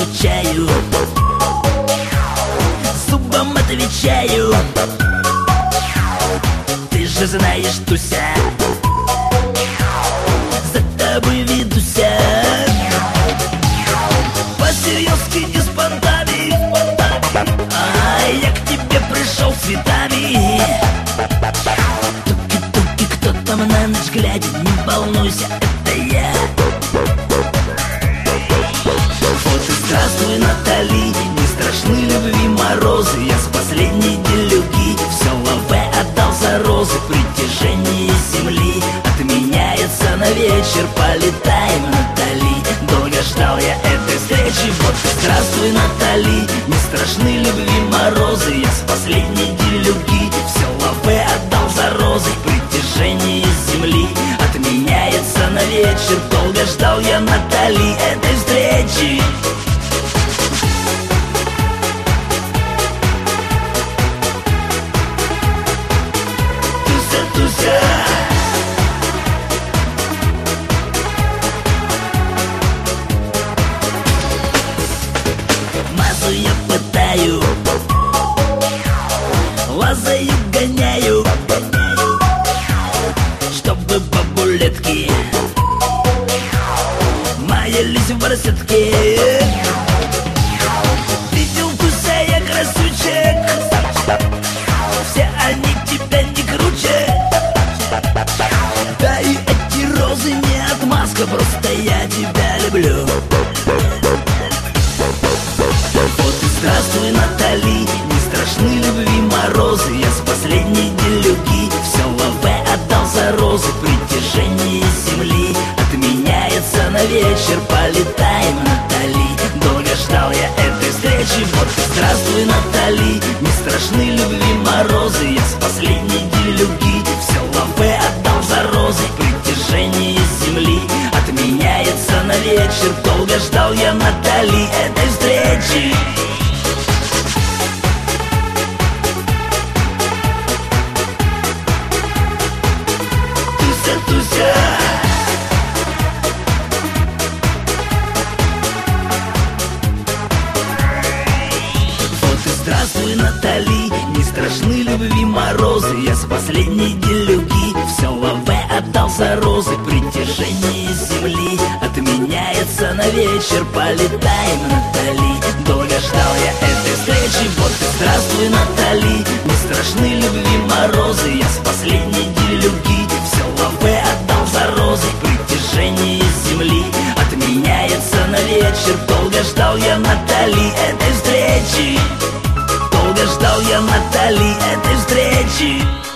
отвечаю, зубом отвечаю. Ты же знаешь, Туся, за тобой ведуся. По-серьезки и с понтами, а я к тебе пришел с цветами. Туки-туки, кто там на ночь глядит, не волнуйся, это я. Вот и здравствуй, Натали, не страшны любви морозы. Я с последней делюги все лаве отдал за розы. Притяжение земли отменяется на вечер. Полетаем, Натали, долго ждал я этой встречи. Вот и здравствуй, Натали, не страшны любви морозы. Я с последней делюги все лаве отдал за розы. Притяжение земли отменяется на вечер. Долго ждал я, Натали, этой встречи. Туся, Туся, мазу я пытаю, лазаю, гоняю, чтобы бабулетки маялись в розетке. Видел, Туся, я красавчик, все они тебя не круче. Да и эти розы не отмазка, просто я тебя люблю. Вот и здравствуй, Натали, не страшны любви морозы. Я с последней делюги все лаве отдал за розы. Притяжение земли отменяется на вечер. Полетаем, Натали, долго ждал я этой встречи. Вот и здравствуй, Натали, не страшны любви морозы. Я с последней делюги все лаве отдал за розы. Притяжение земли отменяется на вечер. Долго ждал я, Натали, этой встречи. Туся, Туся, вот и здравствуй, Натали, не страшны любви морозы. Я с последней делюги все лаве отдал за розы. Притяжение земли отменяется на вечер. Полетаем, Натали, долго ждал я этой встречи. Вот и здравствуй, Натали, не страшны любви морозы. Я с последней делюги все лаве отдал за розы. Притяжение земли отменяется на вечер. Долго ждал я, Натали, этой встречи. Долго ждал я, Натали, этой встречи.